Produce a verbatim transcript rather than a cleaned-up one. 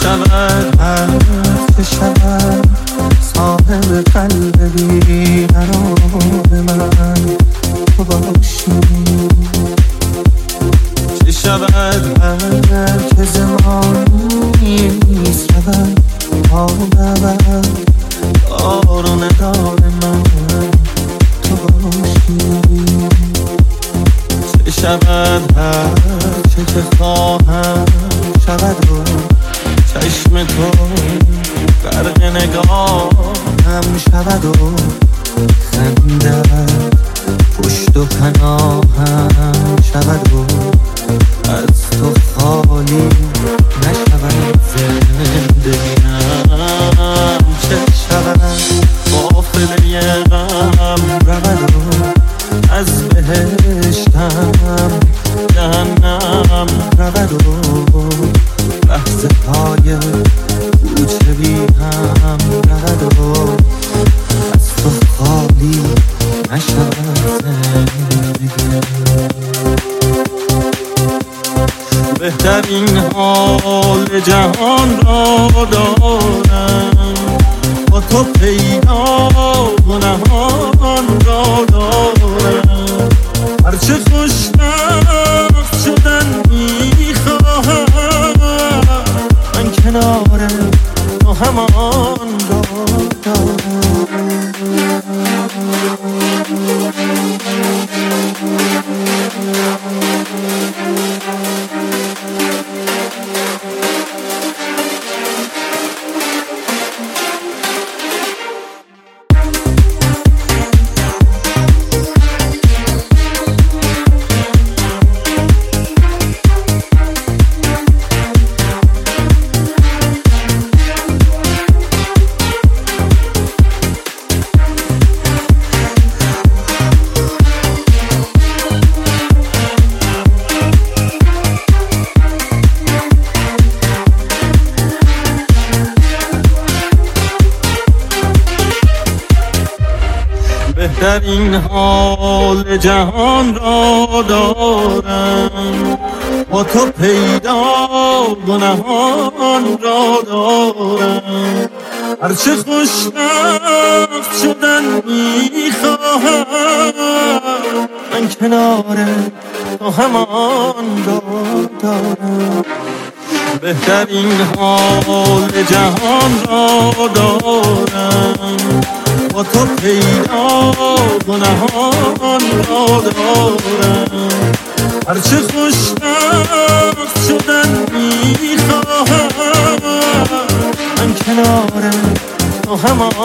شود هر چه شود صاحب قلب بیقرار من تو باشی. چه شود هر که زمانی شود تا بود دار و ندار من تو باشی. چه شود هر چه که خواهم شود و چشم تو غرق نگاهم شود و خندت پشت و پناهم شود و از تو خالی نشود زندگیم. چه شود قافله غم رود و از بهشتم جهنم رود و لحظه های کوچه بی هم رود و از تو خالی نشود زندگیم. بهترین حال جهان را دارم با تو پیدا و نهان را دارم. هرچه خوشبخت شدن میخواهم من کنار تو همان را دارم. در این حال جهان را دارم با تو پیدا و نهان را دارم. هرچه خوشبخت شدن میخواهم من کنار تو همان را دارم. بهترین حال جهان را دارم با تو پیدا و نهان را دارم. هرچه خوشبخت شدن میخواهم من کنار تو همان